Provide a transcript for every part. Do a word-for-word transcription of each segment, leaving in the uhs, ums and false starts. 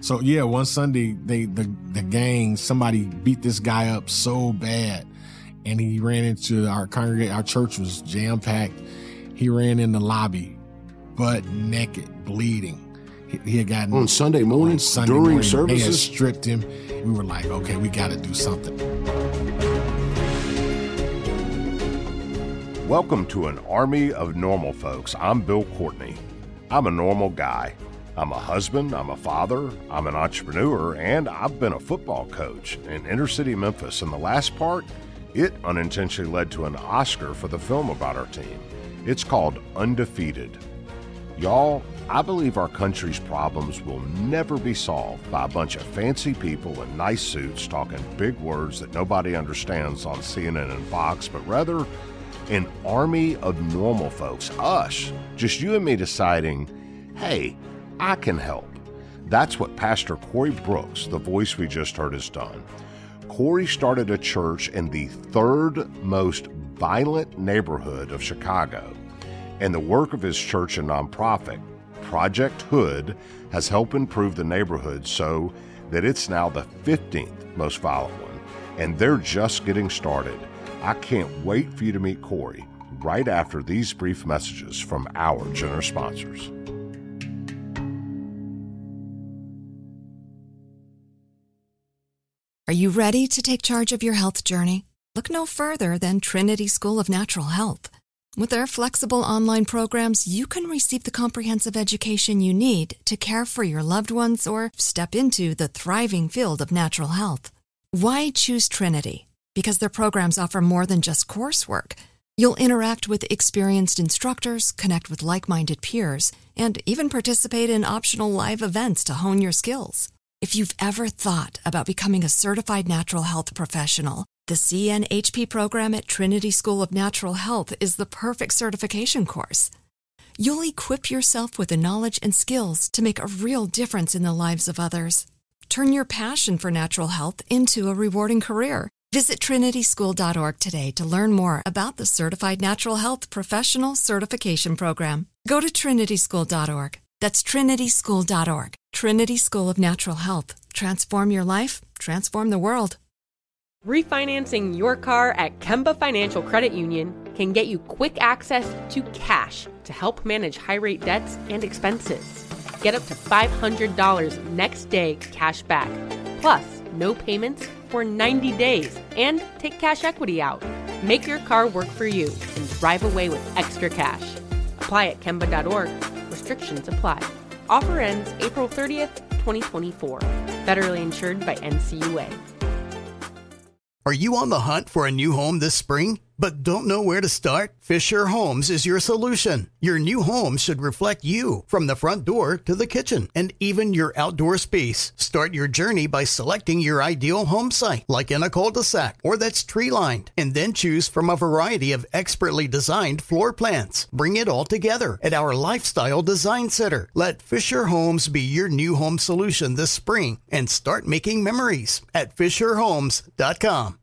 So yeah, one Sunday they the the gang somebody beat this guy up so bad, and he ran into our congregation. Our church was jam packed. He ran in the lobby, butt naked, bleeding. He, he had gotten on Sunday morning on Sunday during morning, services. They had stripped him. We were like, okay, we got to do something. Welcome to an army of normal folks. I'm Bill Courtney. I'm a normal guy. I'm a husband, I'm a father, I'm an entrepreneur, and I've been a football coach in inner city Memphis. And the last part, it unintentionally led to an Oscar for the film about our team. It's called Undefeated. Y'all, I believe our country's problems will never be solved by a bunch of fancy people in nice suits talking big words that nobody understands on C N N and Fox, but rather an army of normal folks, us, just you and me deciding, hey, I can help. That's what Pastor Corey Brooks, the voice we just heard, has done. Corey started a church in the third most violent neighborhood of Chicago, and the work of his church and nonprofit, Project Hood, has helped improve the neighborhood so that it's now the fifteenth most violent one, and they're just getting started. I can't wait for you to meet Corey right after these brief messages from our generous sponsors. Are you ready to take charge of your health journey? Look no further than Trinity School of Natural Health. With their flexible online programs, you can receive the comprehensive education you need to care for your loved ones or step into the thriving field of natural health. Why choose Trinity? Because their programs offer more than just coursework. You'll interact with experienced instructors, connect with like-minded peers, and even participate in optional live events to hone your skills. If you've ever thought about becoming a certified natural health professional, the C N H P program at Trinity School of Natural Health is the perfect certification course. You'll equip yourself with the knowledge and skills to make a real difference in the lives of others. Turn your passion for natural health into a rewarding career. Visit trinity school dot org today to learn more about the Certified Natural Health Professional Certification Program. Go to trinity school dot org. That's trinity school dot org. Trinity School of Natural Health. Transform your life, transform the world. Refinancing your car at Kemba Financial Credit Union can get you quick access to cash to help manage high-rate debts and expenses. Get up to five hundred dollars next day cash back, plus no payments for ninety days, and take cash equity out. Make your car work for you and drive away with extra cash. Apply at kemba dot org. Restrictions apply. Offer ends April thirtieth, twenty twenty-four. Federally insured by N C U A. Are you on the hunt for a new home this spring, but don't know where to start? Fisher Homes is your solution. Your new home should reflect you, from the front door to the kitchen, and even your outdoor space. Start your journey by selecting your ideal home site, like in a cul-de-sac or that's tree-lined, and then choose from a variety of expertly designed floor plans. Bring it all together at our Lifestyle Design Center. Let Fisher Homes be your new home solution this spring, and start making memories at fisher homes dot com.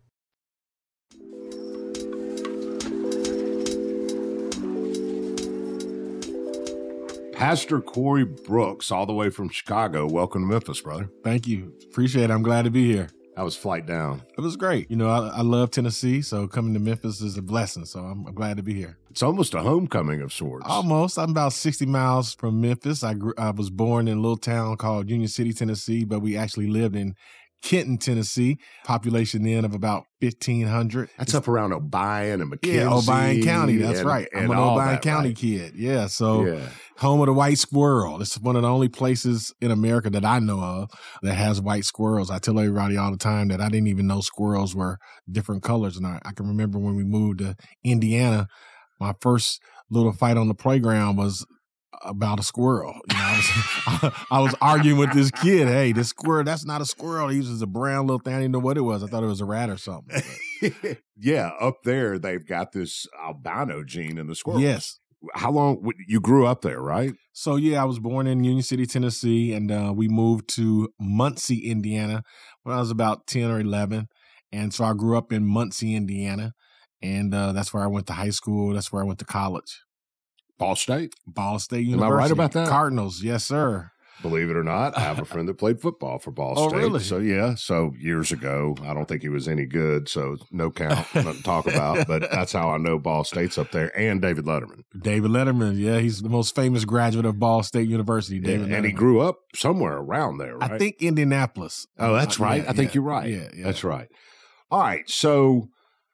Pastor Corey Brooks, all the way from Chicago. Welcome to Memphis, brother. Thank you. Appreciate it. I'm glad to be here. How was flight down? It was great. You know, I, I love Tennessee, so coming to Memphis is a blessing. So I'm, I'm glad to be here. It's almost a homecoming of sorts. Almost. I'm about sixty miles from Memphis. I grew, I was born in a little town called Union City, Tennessee, but we actually lived in Kenton, Tennessee. Population then of about fifteen hundred. That's up around Obion and McKenzie. Yeah, Obion County. That's and, right. And I'm an all Obion that, County right? kid. Yeah. So yeah. Home of the white squirrel. It's one of the only places in America that I know of that has white squirrels. I tell everybody all the time that I didn't even know squirrels were different colors. And I, I can remember when we moved to Indiana, my first little fight on the playground was about a squirrel. You know, I was, I, I was arguing with this kid. Hey, this squirrel, that's not a squirrel. He uses a brown little thing. I didn't know what it was. I thought it was a rat or something. Yeah, up there they've got this albino gene in the squirrels. Yes. How long, you grew up there, right? So, yeah, I was born in Union City, Tennessee, and uh, we moved to Muncie, Indiana when I was about ten or eleven. And so I grew up in Muncie, Indiana, and uh, that's where I went to high school. That's where I went to college. Ball State? Ball State University. Am I right about that? Cardinals, yes, sir. believe it or not, I have a friend that played football for Ball Oh, State. really? So, yeah. So, years ago, I don't think he was any good. So, no count, nothing to talk about. But that's how I know Ball State's up there. And David Letterman. David Letterman, yeah, he's the most famous graduate of Ball State University. David Yeah, and he Letterman. grew up somewhere around there, right? I think Indianapolis. Oh, that's Uh, right. yeah, I think yeah, you're right. Yeah, yeah. That's right. All right. So,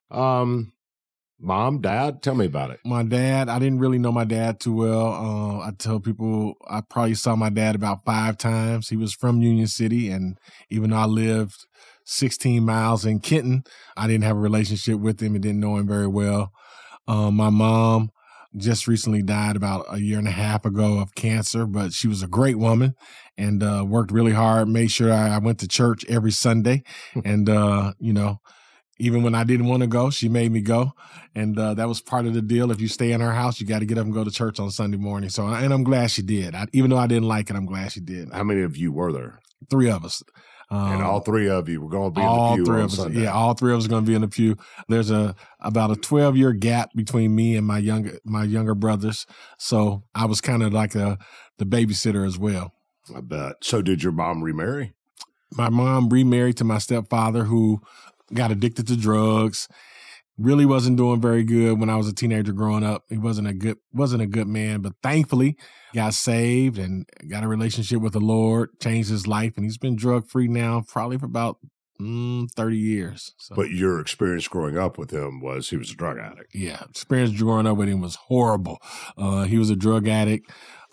um, mom, dad, tell me about it. My dad, I didn't really know my dad too well. Uh, I tell people I probably saw my dad about five times. He was from Union City, and even though I lived sixteen miles in Kenton, I didn't have a relationship with him and didn't know him very well. Um, my mom just recently died about a year and a half ago of cancer, but she was a great woman and uh, worked really hard, made sure I, I went to church every Sunday. and, uh, you know, even when I didn't want to go, she made me go. And uh, that was part of the deal. If you stay in her house, you got to get up and go to church on Sunday morning. So, and I'm glad she did. I, even though I didn't like it, I'm glad she did. How many of you were there? Three of us. Um, And all three of you were going to be in all the pew three on of us, Sunday. yeah, all three of us are going to be in the pew. There's a about a twelve year gap between me and my younger my younger brothers, so I was kind of like a the babysitter as well. I bet. So did your mom remarry? My mom remarried to my stepfather, who got addicted to drugs. Really wasn't doing very good when I was a teenager growing up. He wasn't a good wasn't a good man, but thankfully got saved and got a relationship with the Lord, changed his life, and he's been drug free now probably for about mm, thirty years. So, But your experience growing up with him was he was a drug addict. yeah, experience growing up with him was horrible. Uh, he was a drug addict,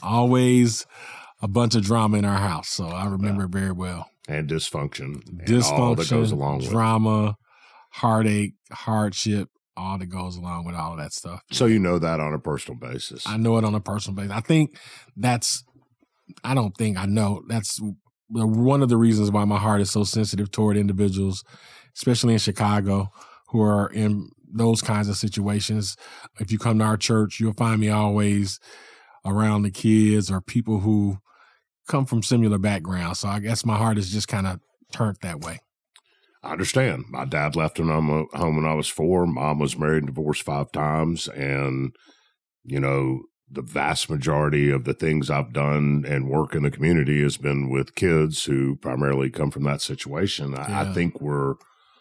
always a bunch of drama in our house. So I remember it very well. And dysfunction. And Dysfunction, all that goes along with it. drama, heartache, hardship, all that goes along with all of that stuff. So you know that on a personal basis. I know it on a personal basis. I think that's, I don't think I know. That's one of the reasons why my heart is so sensitive toward individuals, especially in Chicago, who are in those kinds of situations. If you come to our church, you'll find me always around the kids or people who come from similar backgrounds. So I guess my heart is just kind of turned that way. I understand. My dad left him home when I was four. Mom was married and divorced five times. And, you know, the vast majority of the things I've done and work in the community has been with kids who primarily come from that situation. Yeah. I, I think we're,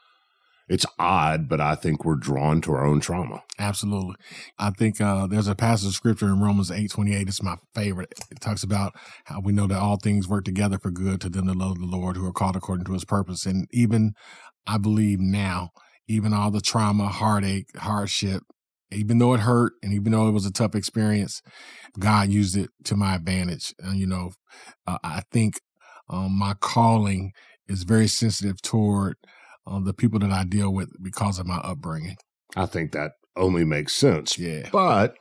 it's odd, but I think we're drawn to our own trauma. Absolutely. I think uh, there's a passage of scripture in Romans eight twenty-eight. It's my favorite. It talks about how we know that all things work together for good to them that love the Lord, who are called according to his purpose. And even, I believe now, even all the trauma, heartache, hardship, even though it hurt and even though it was a tough experience, God used it to my advantage. And, you know, uh, I think um, my calling is very sensitive toward uh, the people that I deal with because of my upbringing. I think that only makes sense. Yeah. But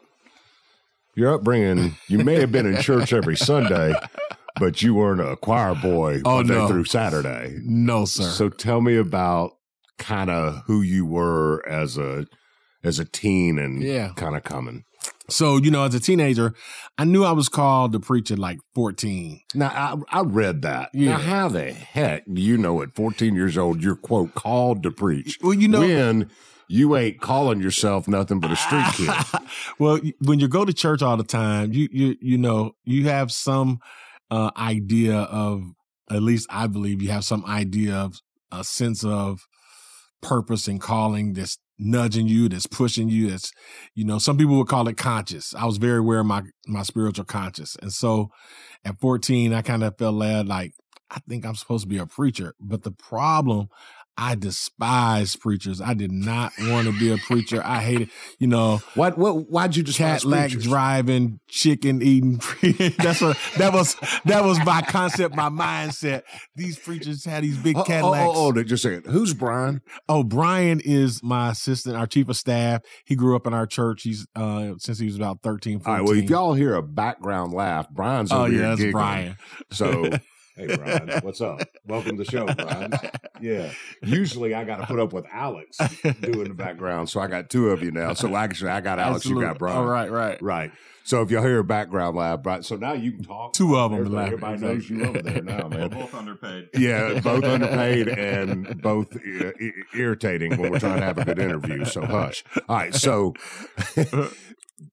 your upbringing, you may have been in church every Sunday, but you weren't a choir boy Oh, Monday no. through Saturday. No, sir. So tell me about kind of who you were as a as a teen and Yeah. kind of coming. So, you know, as a teenager, I knew I was called to preach at like fourteen. Now, I, I read that. Yeah. Now, how the heck do you know at fourteen years old you're, quote, called to preach Well, you know, when you ain't calling yourself nothing but a street kid? well, when you go to church all the time, you you you know, you have some uh, idea of, at least I believe you have some idea of a sense of purpose and calling that's nudging you, that's pushing you, that's, you know, some people would call it conscious. I was very aware of my, my spiritual conscious. And so at fourteen, I kind of felt led, like, I think I'm supposed to be a preacher. But the problem, I despise preachers. I did not want to be a preacher. I hated, you know, What? What? Why'd you despise Cadillac preachers? driving, chicken eating. That's what that was. That was my concept, my mindset. These preachers had these big Oh, oh, Cadillacs. oh, oh, just a second. Who's Brian? Oh, Brian is my assistant, our chief of staff. He grew up in our church. He's uh, since he was about thirteen, fourteen. All right. Well, if y'all hear a background laugh, Brian's over oh here yeah, that's giggling. Brian. So, hey, Brian, what's up? Welcome to the show, Brian. Yeah. Usually I got to put up with Alex doing the background. So I got two of you now. So actually I got Alex, Absolutely. you got Brian. All right, right. Right. So if y'all hear a background laugh, Brian, so now you can talk. Two of them Everybody, laughing. everybody knows you over there now, man. Both underpaid. Yeah, both underpaid and both uh, i- irritating when we're trying to have a good interview. So hush. All right. So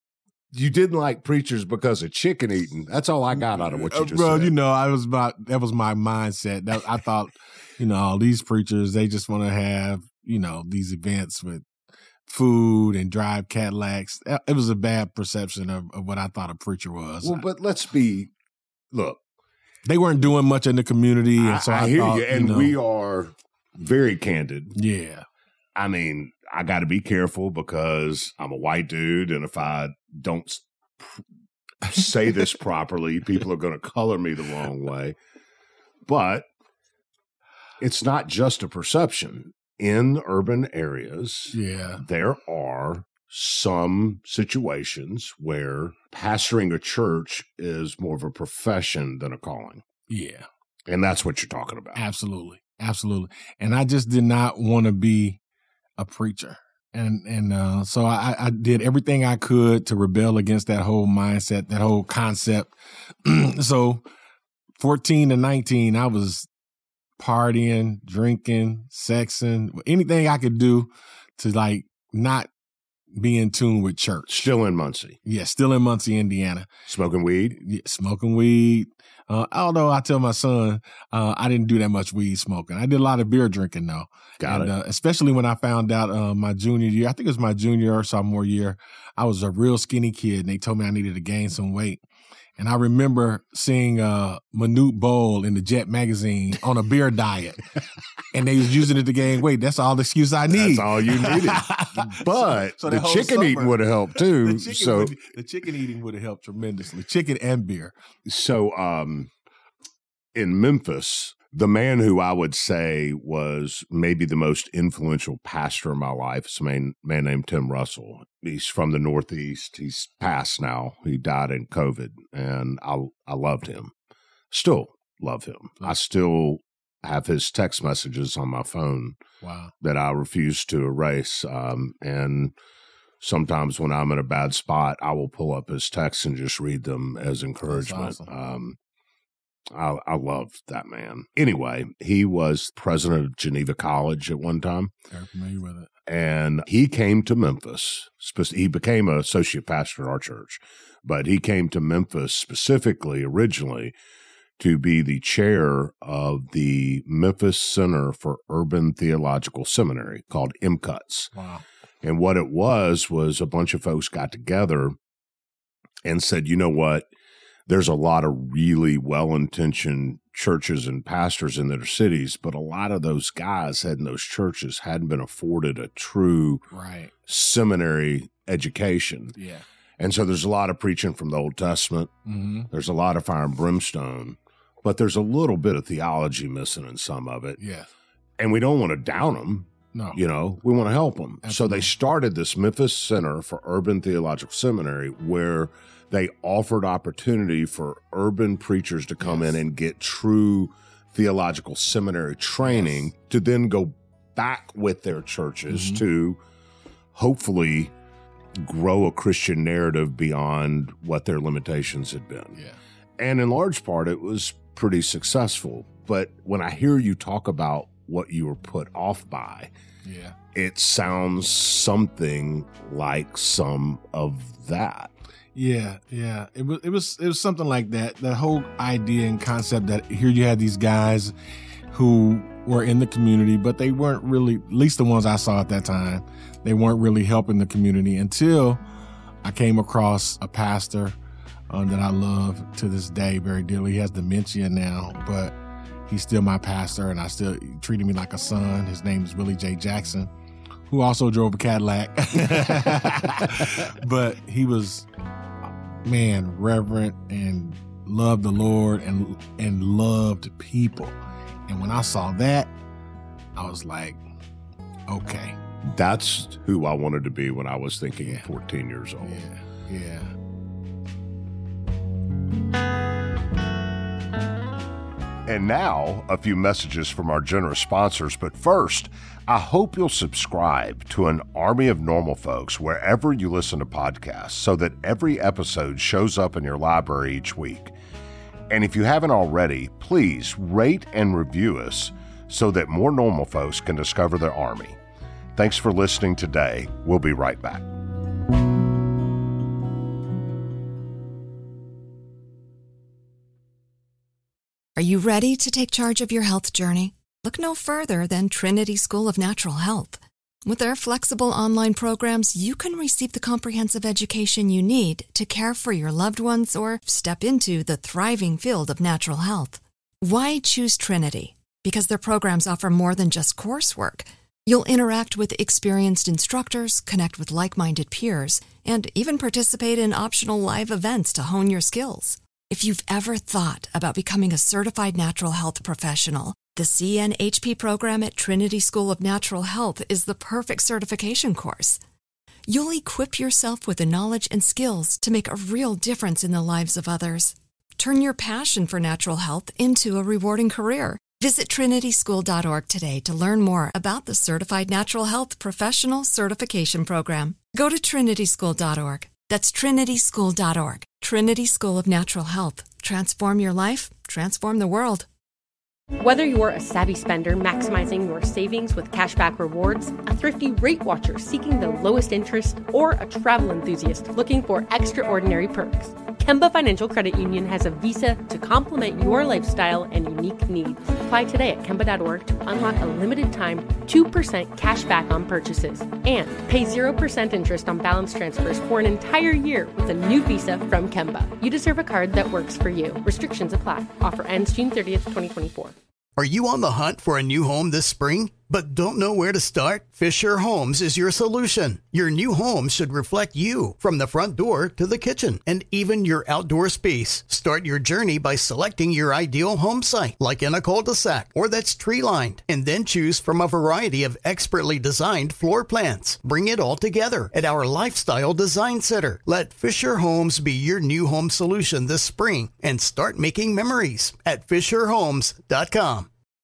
you didn't like preachers because of chicken eating. That's all I got out of what you just Bro, said. you know, I was about, that was my mindset. That I thought, you know, all these preachers, they just want to have, you know, these events with food and drive Cadillacs. It was a bad perception of, of what I thought a preacher was. Well, but let's be, look. They weren't doing much in the community. And I, so I, I hear thought, you. And you know, we are very candid. Yeah. I mean, I got to be careful because I'm a white dude. And if I don't say this properly, people are going to color me the wrong way. But it's not just a perception. In urban areas, yeah, there are some situations where pastoring a church is more of a profession than a calling. Yeah. And that's what you're talking about. Absolutely. Absolutely. And I just did not want to be a preacher. And and uh, so I, I did everything I could to rebel against that whole mindset, that whole concept. So fourteen to nineteen, I was partying, drinking, sexing, anything I could do to like not be in tune with church. Still in Muncie. Yeah, still in Muncie, Indiana. Smoking weed? Yeah, smoking weed. Uh, although I tell my son, uh, I didn't do that much weed smoking. I did a lot of beer drinking though. Got and, it. Uh, especially when I found out uh, my junior year, I think it was my junior or sophomore year, I was a real skinny kid and they told me I needed to gain some weight. And I remember seeing uh, Manute Bol in the Jet magazine on a beer diet. And they was using it to gain weight. That's all the excuse I need. That's all you needed. But so, so the chicken summer, eating would have helped too. The chicken, so would, the chicken eating would have helped tremendously. Chicken and beer. So um, in Memphis, the man who I would say was maybe the most influential pastor in my life is a man, man named Tim Russell. He's from the Northeast. He's passed now. He died in COVID, and I I loved him. Still love him. I still have his text messages on my phone. Wow. That I refuse to erase. Um, and sometimes when I'm in a bad spot, I will pull up his texts and just read them as encouragement. That's awesome. Um, I, I love that man. Anyway, he was president of Geneva College at one time. Very familiar with it. And he came to Memphis. He became an associate pastor at our church, but he came to Memphis specifically originally to be the chair of the Memphis Center for Urban Theological Seminary, called M C U T S. Wow. And what it was was a bunch of folks got together and said, you know what? There's a lot of really well-intentioned churches and pastors in their cities, but a lot of those guys had in those churches hadn't been afforded a true right. seminary education. Yeah. And so there's a lot of preaching from the Old Testament. Mm-hmm. There's a lot of fire and brimstone, but there's a little bit of theology missing in some of it. Yeah. And we don't want to down them. No. You know, we want to help them. Absolutely. So they started this Memphis Center for Urban Theological Seminary where they offered opportunity for urban preachers to come yes. in and get true theological seminary training yes. to then go back with their churches mm-hmm. to hopefully grow a Christian narrative beyond what their limitations had been. Yeah. And in large part, it was pretty successful. But when I hear you talk about what you were put off by, yeah, it sounds something like some of that. Yeah, yeah. It was it was it was something like that. That whole idea and concept that here you had these guys who were in the community, but they weren't really, at least the ones I saw at that time, they weren't really helping the community until I came across a pastor um, that I love to this day very dearly. He has dementia now, but he's still my pastor, and I still treated me like a son. His name is Willie J. Jackson, who also drove a Cadillac. But he was, man, reverent and loved the Lord and and loved people. And when I saw that, I was like, okay. That's who I wanted to be when I was thinking yeah. fourteen years old. Yeah, yeah. And now, a few messages from our generous sponsors. But first, I hope you'll subscribe to an Army of Normal Folks wherever you listen to podcasts so that every episode shows up in your library each week. And if you haven't already, please rate and review us so that more normal folks can discover their Army. Thanks for listening today. We'll be right back. Are you ready to take charge of your health journey? Look no further than Trinity School of Natural Health. With their flexible online programs, you can receive the comprehensive education you need to care for your loved ones or step into the thriving field of natural health. Why choose Trinity? Because their programs offer more than just coursework. You'll interact with experienced instructors, connect with like-minded peers, and even participate in optional live events to hone your skills. If you've ever thought about becoming a certified natural health professional, the C N H P program at Trinity School of Natural Health is the perfect certification course. You'll equip yourself with the knowledge and skills to make a real difference in the lives of others. Turn your passion for natural health into a rewarding career. Visit trinity school dot org today to learn more about the Certified Natural Health Professional Certification Program. Go to trinity school dot org. That's trinity school dot org. Trinity School of Natural Health. Transform your life, transform the world. Whether you're a savvy spender maximizing your savings with cashback rewards, a thrifty rate watcher seeking the lowest interest, or a travel enthusiast looking for extraordinary perks, Kemba Financial Credit Union has a visa to complement your lifestyle and unique needs. Apply today at kemba dot org to unlock a limited time two percent cash back on purchases and pay zero percent interest on balance transfers for an entire year with a new visa from Kemba. You deserve a card that works for you. Restrictions apply. Offer ends June thirtieth, twenty twenty-four. Are you on the hunt for a new home this spring, but don't know where to start? Fisher Homes is your solution. Your new home should reflect you, from the front door to the kitchen, and even your outdoor space. Start your journey by selecting your ideal home site, like in a cul-de-sac or that's tree-lined, and then choose from a variety of expertly designed floor plans. Bring it all together at our Lifestyle Design Center. Let Fisher Homes be your new home solution this spring and start making memories at fisher homes dot com.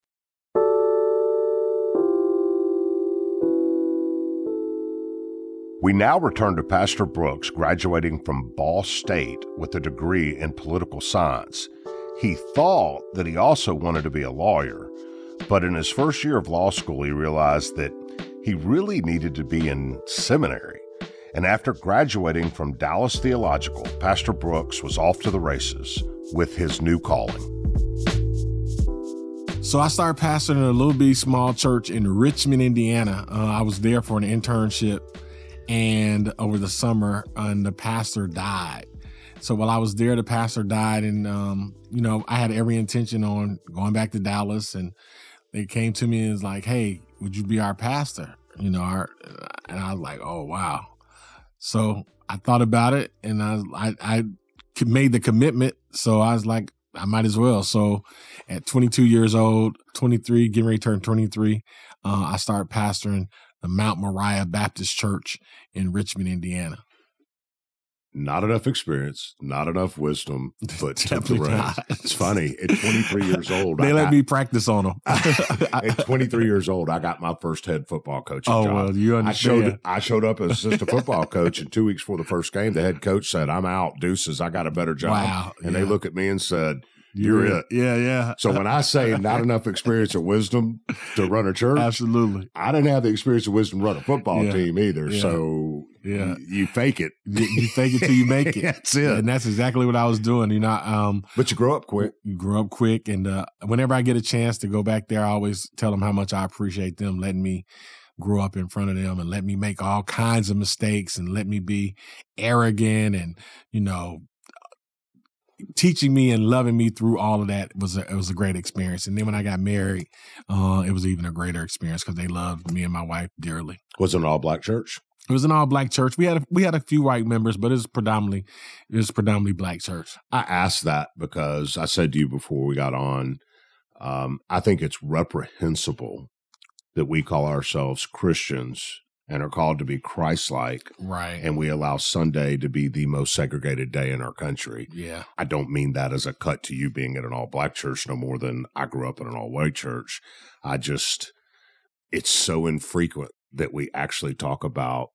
We now return to Pastor Brooks, graduating from Ball State with a degree in political science. He thought that he also wanted to be a lawyer, but in his first year of law school, he realized that he really needed to be in seminary. And after graduating from Dallas Theological, Pastor Brooks was off to the races with his new calling. So I started pastoring a little bitty small church in Richmond, Indiana. Uh, I was there for an internship. And over the summer, uh, and the pastor died. So while I was there, the pastor died, and um, you know, I had every intention on going back to Dallas. And they came to me and was like, "Hey, would you be our pastor?" You know, our, and I was like, "Oh wow!" So I thought about it, and I I, I made the commitment. So I was like, I might as well. So at twenty-two years old, twenty-three, getting ready to turn twenty-three, uh, I started pastoring the Mount Moriah Baptist Church in Richmond, Indiana. Not enough experience, not enough wisdom, but took the Definitely reins. not. It's funny. At twenty-three years old, They I let got, me practice on them. at twenty-three years old, I got my first head football coaching Oh, job. well, you I showed understand. I showed up as assistant football coach, and two weeks before the first game, the head coach said, "I'm out, deuces. I got a better job." Wow, And yeah. they look at me and said, "You're it." Yeah, yeah. So when I say not enough experience or wisdom to run a church, Absolutely. I didn't have the experience or wisdom to run a football Yeah. team either. Yeah. So Yeah. y- you fake it. You, you fake it till you make it. That's it. And that's exactly what I was doing. You know, um, But you grow up quick. you grew up quick. And uh, whenever I get a chance to go back there, I always tell them how much I appreciate them letting me grow up in front of them and let me make all kinds of mistakes and let me be arrogant and, you know, teaching me and loving me through all of that was a, it was a great experience. And then when I got married, uh, it was even a greater experience because they loved me and my wife dearly. Was it an all black church? It was an all black church. We had a, we had a few white members, but it was predominantly it was predominantly black church. I asked that because I said to you before we got on, um, I think it's reprehensible that we call ourselves Christians and are called to be Christ-like, Right. and we allow Sunday to be the most segregated day in our country. Yeah. I don't mean that as a cut to you being at an all-black church no more than I grew up in an all-white church. I just, it's so infrequent that we actually talk about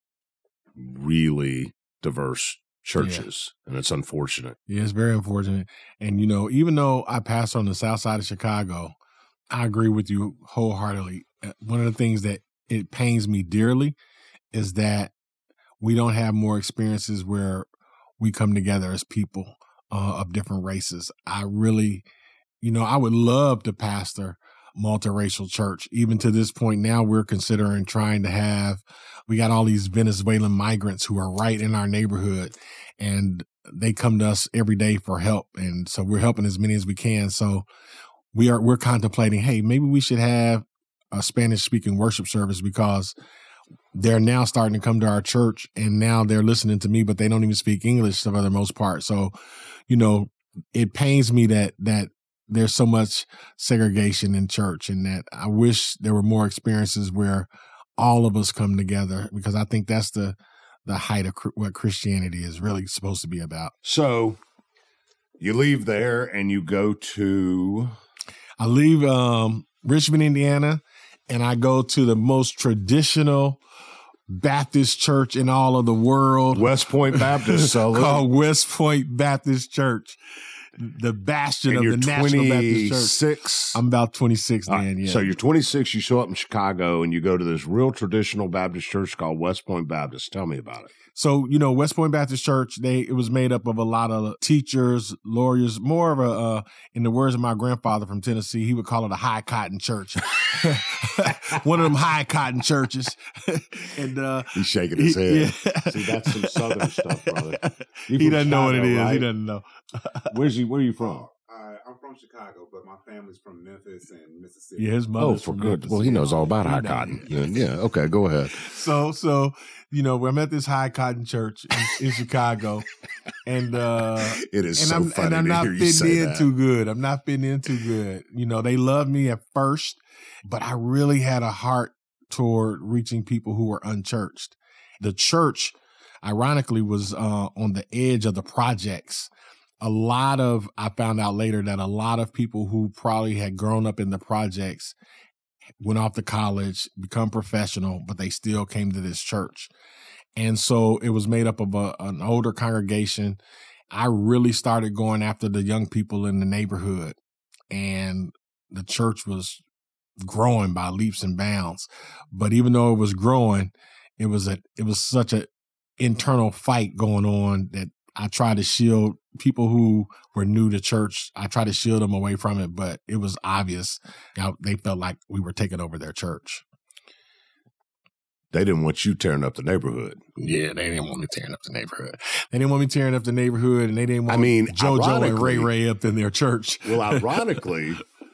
really diverse churches, and it's unfortunate. Yeah, it's very unfortunate. And, you know, even though I passed on the south side of Chicago, I agree with you wholeheartedly. Uh, One of the things that it pains me dearly is that we don't have more experiences where we come together as people uh, of different races. I really you know, I would love to pastor multiracial church. Even to this point now, we're considering trying to have, we got all these Venezuelan migrants who are right in our neighborhood, and they come to us every day for help. And so we're helping as many as we can. So we are, we're contemplating, hey, maybe we should have a Spanish speaking worship service, because they're now starting to come to our church and now they're listening to me, but they don't even speak English for the most part. So, you know, it pains me that, that, there's so much segregation in church, and that I wish there were more experiences where all of us come together, because I think that's the the height of cr- what Christianity is really supposed to be about. So you leave there and you go to? I leave um, Richmond, Indiana, and I go to the most traditional Baptist church in all of the world. West Point Baptist. Called West Point Baptist Church. The bastion and of the National Baptist Church. twenty-six I'm about twenty-six right. then, yeah. So you're twenty-six, you show up in Chicago, and you go to this real traditional Baptist church called West Point Baptist. Tell me about it. So, you know, West Point Baptist Church, they it was made up of a lot of teachers, lawyers, more of a, uh, in the words of my grandfather from Tennessee, he would call it a high cotton church. One of them high cotton churches. and uh, He's shaking his he, head. Yeah. See, that's some Southern stuff, brother. You He doesn't Chicago, know what it is. right? He doesn't know. Where's he? Where are you from? Uh, I'm from Chicago, but my family's from Memphis and Mississippi. Yeah, his Oh, mother's for from good. Memphis. Well, he knows all about He high knows. cotton. Yeah, yeah. Okay, go ahead. So, so you know, I'm at this high cotton church in, in Chicago, and uh, It is and so I'm funny and I'm to not hear you fitting say in that. too good. I'm not fitting in too good. You know, they loved me at first, but I really had a heart toward reaching people who were unchurched. The church, ironically, was uh, on the edge of the projects. A lot of, I found out later that a lot of people who probably had grown up in the projects went off to college, become professional, but they still came to this church. And so it was made up of a, an older congregation. I really started going after the young people in the neighborhood, and the church was growing by leaps and bounds. But even though it was growing, it was a, it was such a internal fight going on that I tried to shield people who were new to church. I tried to shield them away from it, but it was obvious. You know, they felt like we were taking over their church. They didn't want you tearing up the neighborhood. Yeah, they didn't want me tearing up the neighborhood. They didn't want me tearing up the neighborhood, and they didn't want I mean, JoJo and Ray ironically- Ray up in their church. Well, ironically,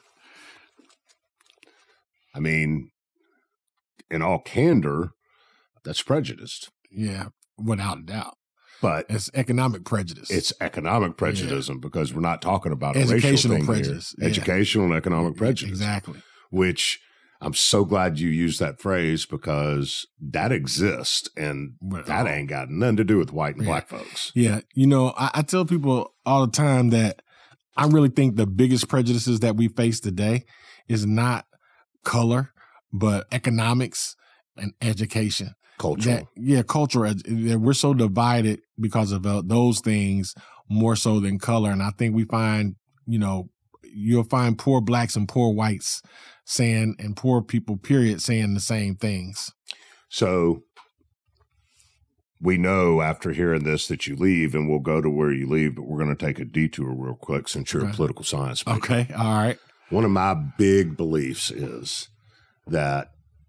I mean, in all candor, that's prejudiced. Yeah, without a doubt. But It's economic prejudice. it's economic prejudice because we're not talking about a Educational racial thing prejudice, here. yeah. Educational and economic prejudice. Exactly. Which I'm so glad you used that phrase, because that exists, and Well, that ain't got nothing to do with white and Yeah. black folks. Yeah. You know, I, I tell people all the time that I really think the biggest prejudices that we face today is not color, but economics and education. Cultural. That, yeah, culture. We're so divided because of uh, those things more so than color. And I think we find, you know, you'll find poor blacks and poor whites saying, and poor people, period, saying the same things. So we know after hearing this that you leave, and we'll go to where you leave, but we're going to take a detour real quick since you're Okay. a political science major. Okay. All right. One of my big beliefs is that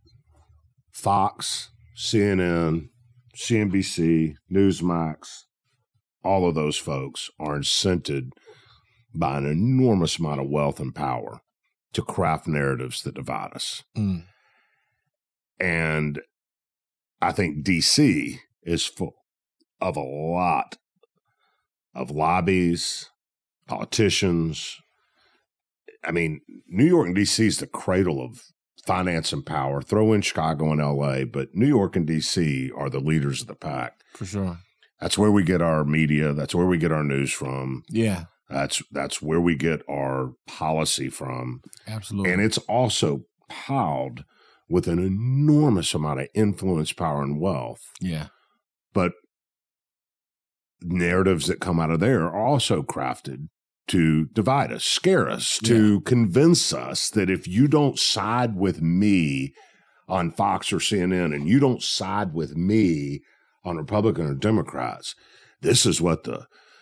Fox, C N N, C N B C, Newsmax, all of those folks are incented by an enormous amount of wealth and power to craft narratives that divide us. Mm. And I think D C is full of a lot of lobbies, politicians. I mean, New York and D C is the cradle of finance and power. Throw in Chicago and L A, but New York and D C are the leaders of the pack. For sure. That's where we get our media. That's where we get our news from. Yeah. That's that's where we get our policy from. Absolutely. And it's also piled with an enormous amount of influence, power, and wealth. yeah. But narratives that come out of there are also crafted to divide us, scare us, to convince us that if you don't side with me on Fox or C N N and you don't side with me on Republican or Democrats, this is what the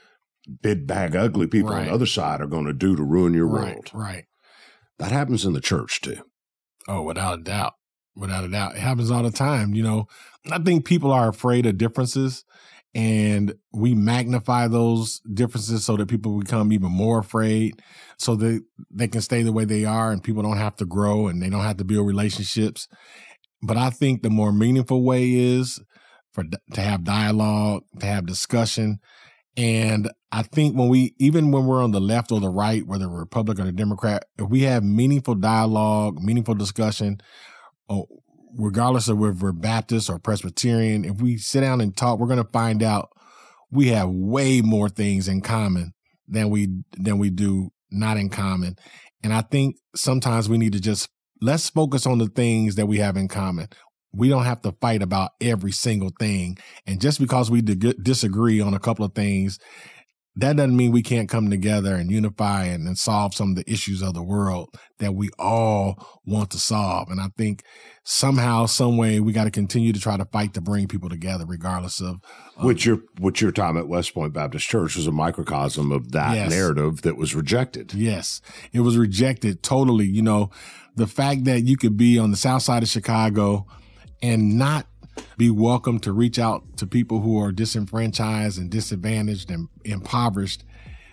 big bag ugly people Right. on the other side are going to do to ruin your Right, world. right. That happens in the church too. Oh, without a doubt. Without a doubt. It happens all the time. You know, I think people are afraid of differences, and we magnify those differences so that people become even more afraid, so that they can stay the way they are and people don't have to grow and they don't have to build relationships. But I think the more meaningful way is for to have dialogue, to have discussion. And I think when we, even when we're on the left or the right, whether we're Republican or Democrat, if we have meaningful dialogue, meaningful discussion, oh, regardless of whether we're Baptist or Presbyterian, if we sit down and talk, we're going to find out we have way more things in common than we than we do not in common. And I think sometimes we need to just, let's focus on the things that we have in common. We don't have to fight about every single thing. And just because we dig- disagree on a couple of things, that doesn't mean we can't come together and unify and, and solve some of the issues of the world that we all want to solve. And I think somehow, some way, we got to continue to try to fight to bring people together, regardless of, of Which your which your time at West Point Baptist Church was a microcosm of that Yes. narrative that was rejected. Yes, it was rejected totally. You know, the fact that you could be on the south side of Chicago and not be welcome to reach out to people who are disenfranchised and disadvantaged and impoverished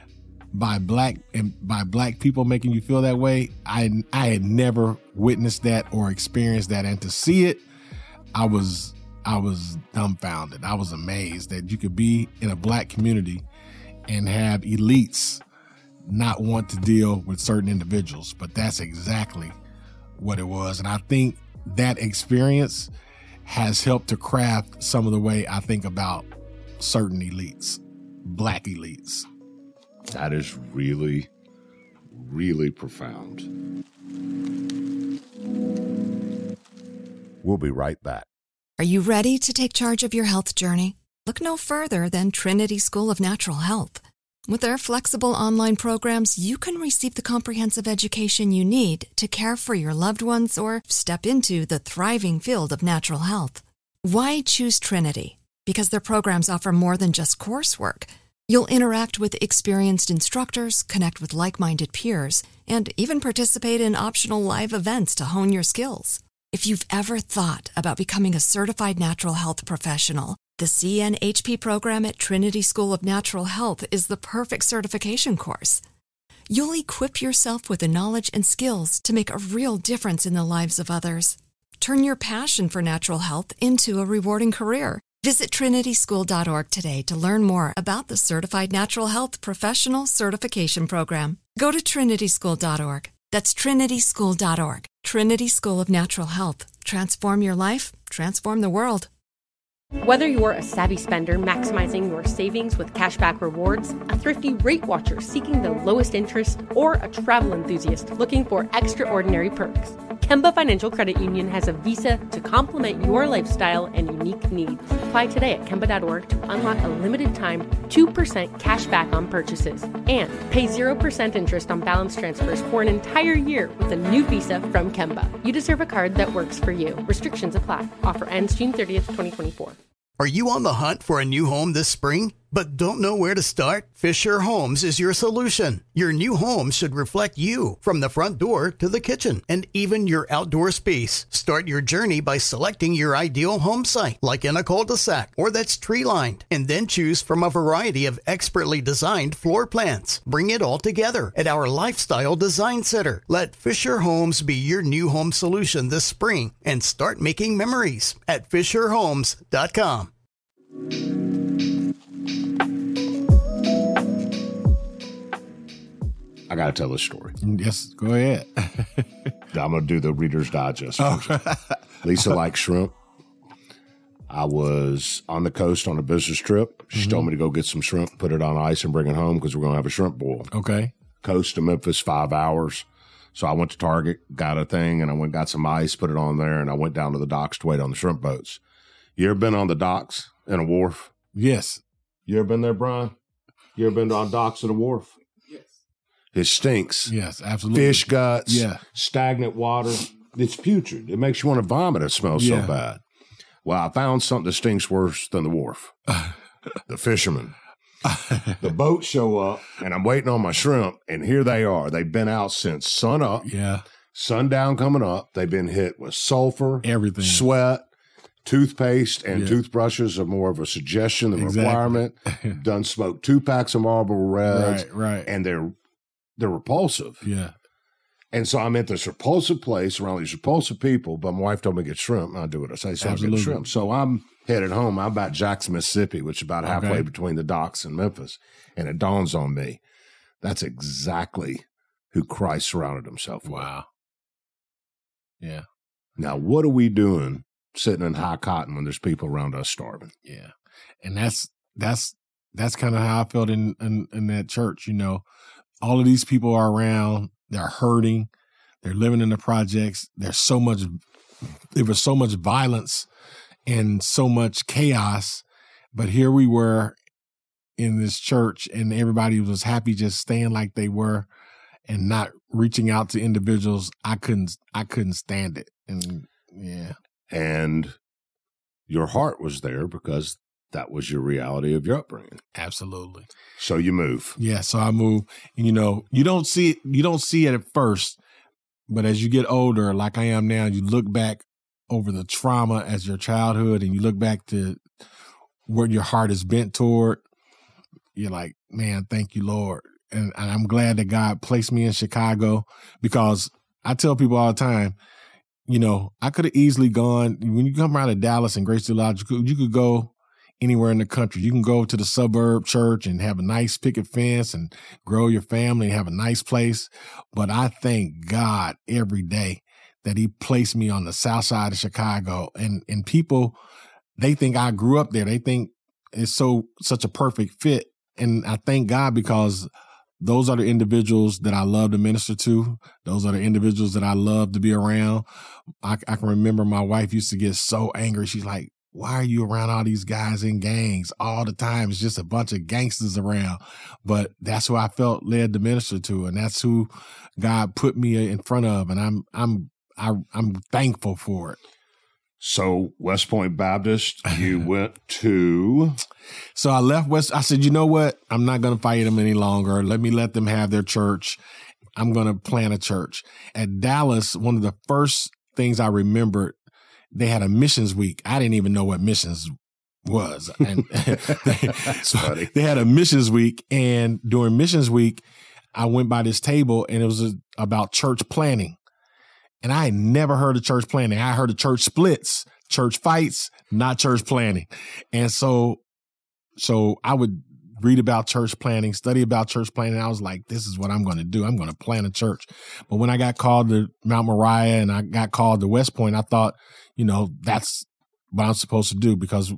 by black and by black people making you feel that way. I I had never witnessed that or experienced that, and to see it, I was I was dumbfounded. I was amazed that you could be in a black community and have elites not want to deal with certain individuals, but that's exactly what it was. And I think that experience has helped to craft some of the way I think about certain elites, black elites. That is really, really profound. We'll be right back. Are you ready to take charge of your health journey? Look no further than Trinity School of Natural Health. With their flexible online programs, you can receive the comprehensive education you need to care for your loved ones or step into the thriving field of natural health. Why choose Trinity? Because their programs offer more than just coursework. You'll interact with experienced instructors, connect with like-minded peers, and even participate in optional live events to hone your skills. If you've ever thought about becoming a certified natural health professional, the C N H P program at Trinity School of Natural Health is the perfect certification course. You'll equip yourself with the knowledge and skills to make a real difference in the lives of others. Turn your passion for natural health into a rewarding career. Visit trinity school dot org today to learn more about the Certified Natural Health Professional Certification Program. Go to trinity school dot org. That's trinity school dot org. Trinity School of Natural Health. Transform your life, transform the world. Whether you're a savvy spender maximizing your savings with cashback rewards, a thrifty rate watcher seeking the lowest interest, or a travel enthusiast looking for extraordinary perks, Kemba Financial Credit Union has a visa to complement your lifestyle and unique needs. Apply today at kemba dot org to unlock a limited time two percent cash back on purchases and pay zero percent interest on balance transfers for an entire year with a new visa from Kemba. You deserve a card that works for you. Restrictions apply. Offer ends June thirtieth, twenty twenty-four. Are you on the hunt for a new home this spring, but don't know where to start? Fisher Homes is your solution. Your new home should reflect you, from the front door to the kitchen, and even your outdoor space. Start your journey by selecting your ideal home site, like in a cul-de-sac or that's tree-lined, and then choose from a variety of expertly designed floor plans. Bring it all together at our Lifestyle Design Center. Let Fisher Homes be your new home solution this spring and start making memories at fisher homes dot com. I got to tell this story. Yes, go ahead. I'm going to do the Reader's Digest first. Lisa likes shrimp. I was on the coast on a business trip. She mm-hmm. told me to go get some shrimp, put it on ice, and bring it home because we're going to have a shrimp boil. Okay. Coast to Memphis, five hours. So I went to Target, got a thing, and I went got some ice, put it on there, and I went down to the docks to wait on the shrimp boats. You ever been on the docks in a wharf? Yes. You ever been there, Brian? You ever been on docks at a wharf? Yes. It stinks. Yes, absolutely. Fish guts. Yeah. Stagnant water. It's putrid. It makes you want to vomit. It smells yeah. so bad. Well, I found something that stinks worse than the wharf. The fishermen. The boats show up, and I'm waiting on my shrimp, and here they are. They've been out since sun up, Yeah. sundown coming up. They've been hit with sulfur, Everything. sweat, toothpaste, and Yeah. toothbrushes are more of a suggestion than Exactly. requirement. Done smoked two packs of Marlboro Reds, Right, right. and they're they're repulsive. Yeah. And so I'm at this repulsive place around these repulsive people, but my wife told me to get shrimp, and I do what I say, so I Absolutely. get shrimp. So I'm headed home. I'm about Jackson, Mississippi, which is about halfway Okay. between the docks and Memphis. And it dawns on me, that's exactly who Christ surrounded himself with. Wow. Yeah. Now, what are we doing sitting in high cotton when there's people around us starving? Yeah. And that's that's that's kind of how I felt in, in in that church, you know. All of these people are around, they're hurting, they're living in the projects. There's so much there was so much violence and so much chaos, but here we were in this church and everybody was happy just staying like they were and not reaching out to individuals. I couldn't I couldn't stand it. And yeah. And your heart was there because that was your reality of your upbringing. Absolutely. So you move. Yeah, so I moved, and you know, you don't see it, you don't see it at first, but as you get older, like I am now, you look back over the trauma as your childhood, and you look back to where your heart is bent toward. You're like, man, thank you, Lord, and, and I'm glad that God placed me in Chicago, because I tell people all the time, you know, I could have easily gone when you come out of Dallas and Grace Theological, you could go anywhere in the country. You can go to the suburb church and have a nice picket fence and grow your family and have a nice place. But I thank God every day that he placed me on the south side of Chicago. And, and people, they think I grew up there. They think it's so, such a perfect fit. And I thank God because those are the individuals that I love to minister to. Those are the individuals that I love to be around. I, I can remember my wife used to get so angry. She's like, why are you around all these guys in gangs all the time? It's just a bunch of gangsters around. But that's who I felt led to minister to, and that's who God put me in front of, and I'm I'm I, I'm thankful for it. So West Point Baptist, you went to... So I left West. I said, you know what? I'm not going to fight them any longer. Let me let them have their church. I'm going to plant a church. At Dallas, one of the first things I remembered, they had a missions week. I didn't even know what missions was. And they, That's funny. They had a missions week. And during missions week, I went by this table and it was a, about church planning. And I had never heard of church planning. I heard of church splits, church fights, not church planning. And so, so I would read about church planning, study about church planning. I was like, this is what I'm going to do. I'm going to plant a church. But when I got called to Mount Moriah and I got called to West Point, I thought, you know, that's what I'm supposed to do, because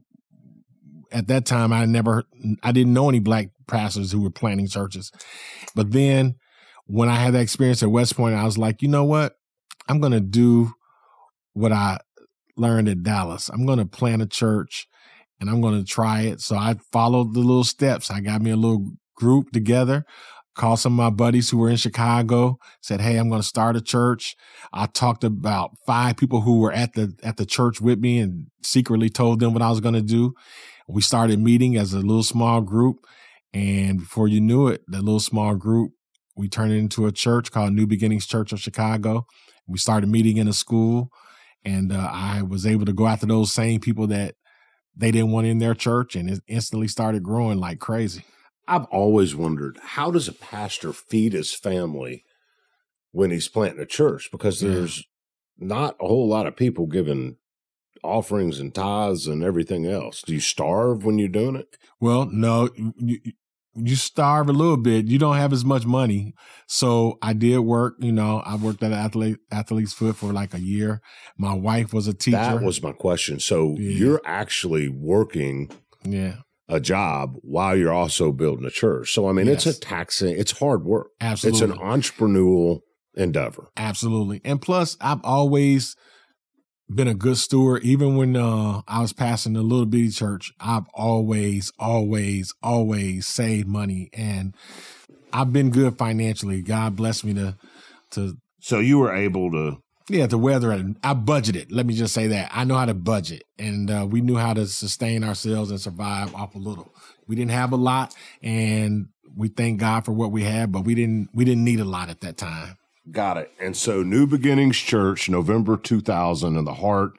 at that time I never, I didn't know any black pastors who were planting churches. But then when I had that experience at West Point, I was like, you know what? I'm going to do what I learned at Dallas. I'm going to plant a church and I'm going to try it. So I followed the little steps. I got me a little group together, called some of my buddies who were in Chicago, said, hey, I'm going to start a church. I talked to about five people who were at the, at the church with me and secretly told them what I was going to do. We started meeting as a little small group. And before you knew it, the little small group, we turned it into a church called New Beginnings Church of Chicago. We started meeting in a school, and uh, I was able to go after those same people that they didn't want in their church, and it instantly started growing like crazy. I've always wondered, how does a pastor feed his family when he's planting a church? Because there's yeah. not a whole lot of people giving offerings and tithes and everything else. Do you starve when you're doing it? Well, no, you, you starve a little bit. You don't have as much money. So I did work, you know, I worked at Athlete, Athlete's Foot for like a year. My wife was a teacher. That was my question. So yeah. you're actually working yeah. a job while you're also building a church. So, I mean, yes. it's a taxing, it's hard work. Absolutely. It's an entrepreneurial endeavor. Absolutely. And plus, I've always been a good steward. Even when uh, I was pastoring a little bitty church, I've always, always, always saved money. And I've been good financially. God blessed me to, to. So you were able to Yeah, to weather it. I budgeted. Let me just say that. I know how to budget. And uh, we knew how to sustain ourselves and survive off a little. We didn't have a lot, and we thank God for what we had, but we didn't we didn't need a lot at that time. Got it. And so New Beginnings Church, November two thousand, in the heart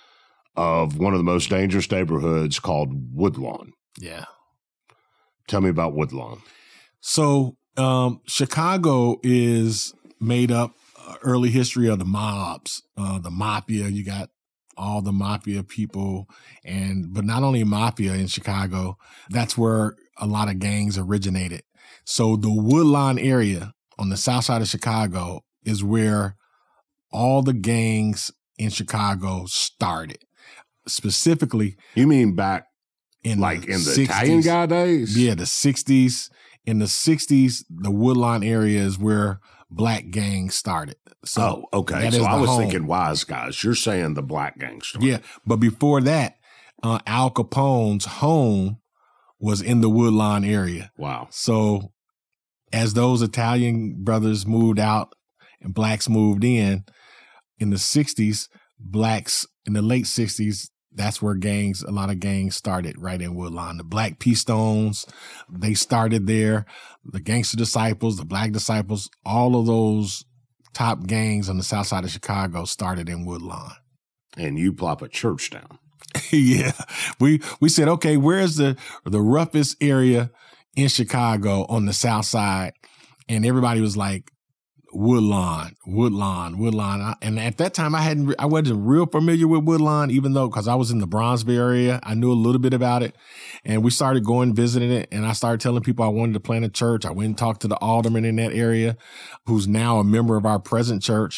of one of the most dangerous neighborhoods called Woodlawn. Yeah. Tell me about Woodlawn. So um, Chicago is made up uh, early history of the mobs, uh, the mafia. You got all the mafia people, and but not only mafia in Chicago, that's where a lot of gangs originated. So the Woodlawn area on the south side of Chicago is where all the gangs in Chicago started. Specifically, you mean back in like the in the sixties. Italian guy days? Yeah, the sixties. In the sixties, the Woodlawn area is where black gangs started. So oh, okay. So I was home. thinking wise guys. You're saying the black gangs started. Yeah, but before that, uh, Al Capone's home was in the Woodlawn area. Wow. So as those Italian brothers moved out and blacks moved in, in the sixties, blacks in the late sixties, that's where gangs, a lot of gangs started right in Woodlawn. The Black P-Stones, they started there. The Gangster Disciples, the Black Disciples, all of those top gangs on the south side of Chicago started in Woodlawn. And you plop a church down. Yeah. We we said, okay, where's the the roughest area in Chicago on the south side? And everybody was like, Woodlawn, Woodlawn, Woodlawn. And at that time, I hadn't, I wasn't real familiar with Woodlawn, even though, because I was in the Bronzeville area, I knew a little bit about it. And we started going, visiting it. And I started telling people I wanted to plant a church. I went and talked to the alderman in that area, who's now a member of our present church.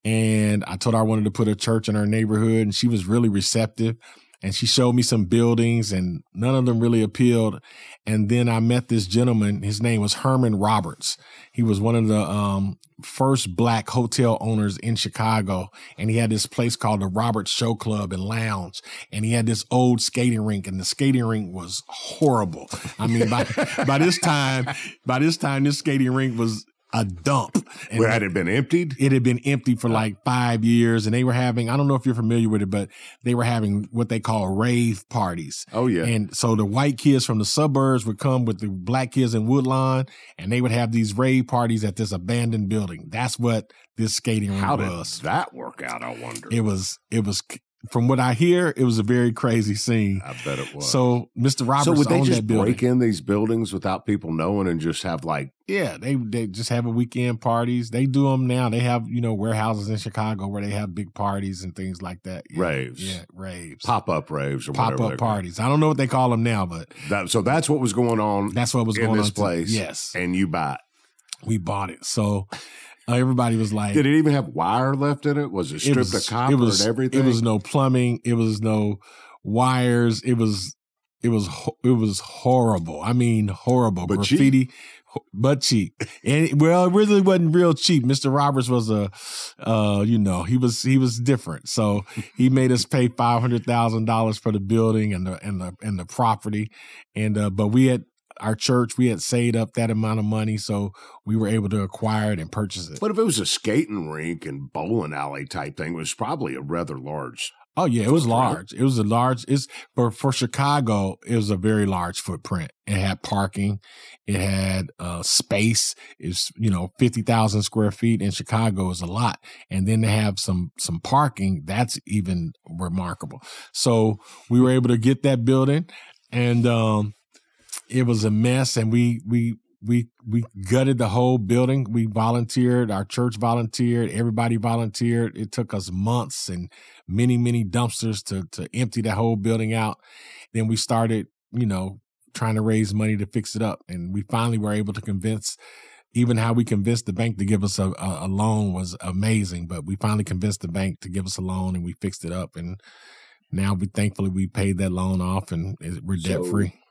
And I told her I wanted to put a church in our neighborhood. And she was really receptive. And she showed me some buildings, and none of them really appealed. And then I met this gentleman. His name was Herman Roberts. He was one of the um, first black hotel owners in Chicago. And he had this place called the Roberts Show Club and Lounge. And he had this old skating rink, and the skating rink was horrible. I mean, by, by this time, by this time, this skating rink was a dump. And Where had it been emptied? It had been empty for like five years. And they were having, I don't know if you're familiar with it, but they were having what they call rave parties. Oh, yeah. And so the white kids from the suburbs would come with the black kids in Woodlawn, and they would have these rave parties at this abandoned building. That's what this skating rink How was. did that work out, I wonder? It was, it was, from what I hear, it was a very crazy scene. I bet it was. So Mister Roberts so would they owned just that building. break in these buildings without people knowing and just have like? Yeah, they they just have a weekend parties. They do them now. They have, you know, warehouses in Chicago where they have big parties and things like that. Yeah, raves. Yeah, raves. Pop-up raves or Pop-up whatever. Pop-up parties. I don't know what they call them now, but. That, so that's what was going on. That's what was in going this on. place. To, yes. And you buy it. We bought it. So uh, everybody was like. Did it even have wire left in it? Was it stripped it was, of copper it was, and everything? It was no plumbing. It was no wires. It was, it was, it was horrible. I mean, horrible. But graffiti. Cheap. But cheap. And well, it really wasn't real cheap. Mister Roberts was a, uh, you know, he was, he was different. So he made us pay five hundred thousand dollars for the building and the, and the, and the property. And, uh, but we had, our church, we had saved up that amount of money, so we were able to acquire it and purchase it. But if it was a skating rink and bowling alley type thing, it was probably a rather large. Oh yeah, it was large. It was a large. It's for for Chicago. It was a very large footprint. It had parking. It had uh, space. It's you know fifty thousand square feet in Chicago is a lot, and then to have some some parking, that's even remarkable. So we were able to get that building, and um, it was a mess, and we we. We we gutted the whole building. We volunteered. Our church volunteered. Everybody volunteered. It took us months and many, many dumpsters to to empty that whole building out. Then we started, you know, trying to raise money to fix it up. And we finally were able to convince, even how we convinced the bank to give us a, a, a loan was amazing. But we finally convinced the bank to give us a loan, and we fixed it up. And now we thankfully we paid that loan off, and we're debt free. So-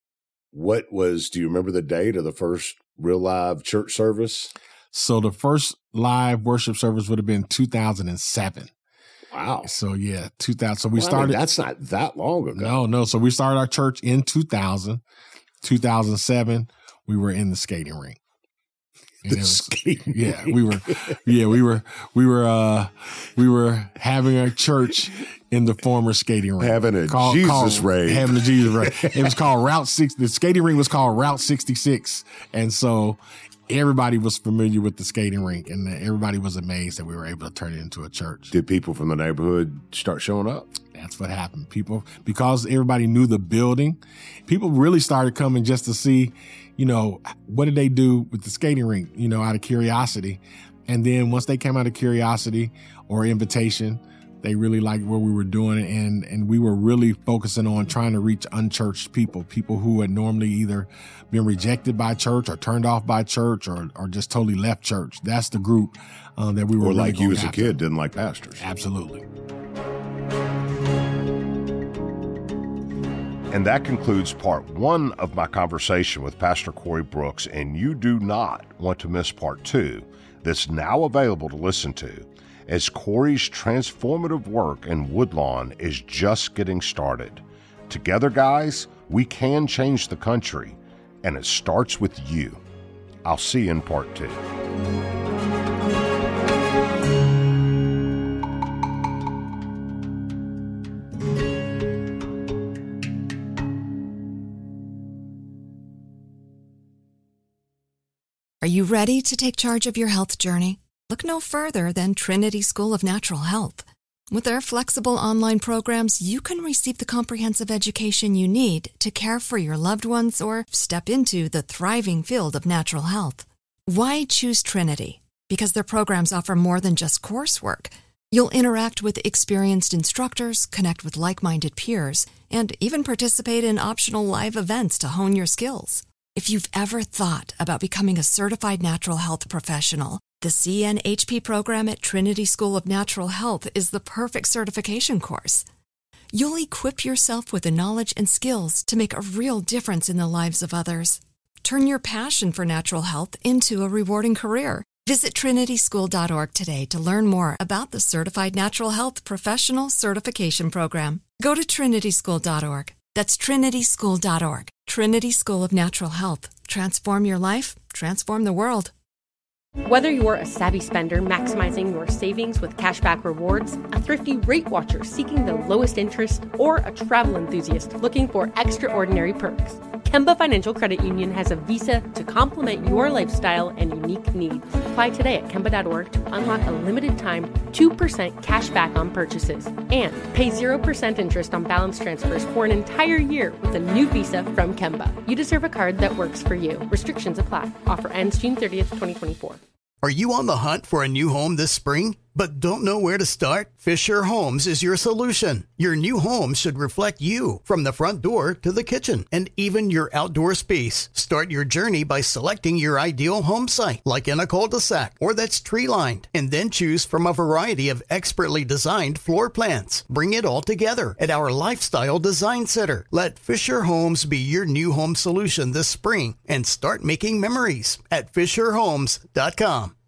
What was, do you remember the date of the first real live church service? So the first live worship service would have been two thousand seven. Wow. So yeah, two thousand. So we well, started. I mean, that's not that long ago. No, no. So we started our church in two thousand. two thousand seven, we were in the skating rink. And it was, yeah, we were, yeah, we were, we were, uh, we were having a church in the former skating rink. Having a called, Jesus called, rave. Having a Jesus rave. It was called Route six. The skating rink was called Route sixty-six. And so everybody was familiar with the skating rink, and everybody was amazed that we were able to turn it into a church. Did people from the neighborhood start showing up? That's what happened. People, because everybody knew the building, people really started coming just to see, you know, what did they do with the skating rink, you know, out of curiosity. And then once they came out of curiosity or invitation, they really liked what we were doing. And, and we were really focusing on trying to reach unchurched people, people who had normally either been rejected by church or turned off by church or, or just totally left church. That's the group uh, that we were Or really like you going as a after. kid didn't like pastors. Absolutely. And that concludes part one of my conversation with Pastor Corey Brooks, and you do not want to miss part two that's now available to listen to, as Corey's transformative work in Woodlawn is just getting started. Together, guys, we can change the country, and it starts with you. I'll see you in part two. Are you ready to take charge of your health journey? Look no further than Trinity School of Natural Health. With their flexible online programs, you can receive the comprehensive education you need to care for your loved ones or step into the thriving field of natural health. Why choose Trinity? Because their programs offer more than just coursework. You'll interact with experienced instructors, connect with like-minded peers, and even participate in optional live events to hone your skills. If you've ever thought about becoming a certified natural health professional, the C N H P program at Trinity School of Natural Health is the perfect certification course. You'll equip yourself with the knowledge and skills to make a real difference in the lives of others. Turn your passion for natural health into a rewarding career. Visit trinity school dot org today to learn more about the Certified Natural Health Professional Certification Program. Go to trinity school dot org. That's trinity school dot org. Trinity School of Natural Health. Transform your life, transform the world. Whether you're a savvy spender maximizing your savings with cashback rewards, a thrifty rate watcher seeking the lowest interest, or a travel enthusiast looking for extraordinary perks, Kemba Financial Credit Union has a visa to complement your lifestyle and unique needs. Apply today at kemba dot org to unlock a limited time two percent cash back on purchases and pay zero percent interest on balance transfers for an entire year with a new visa from Kemba. You deserve a card that works for you. Restrictions apply. Offer ends June thirtieth, twenty twenty-four. Are you on the hunt for a new home this spring, but don't know where to start? Fisher Homes is your solution. Your new home should reflect you, from the front door to the kitchen, and even your outdoor space. Start your journey by selecting your ideal home site, like in a cul-de-sac or that's tree-lined, and then choose from a variety of expertly designed floor plans. Bring it all together at our Lifestyle Design Center. Let Fisher Homes be your new home solution this spring and start making memories at fisher homes dot com.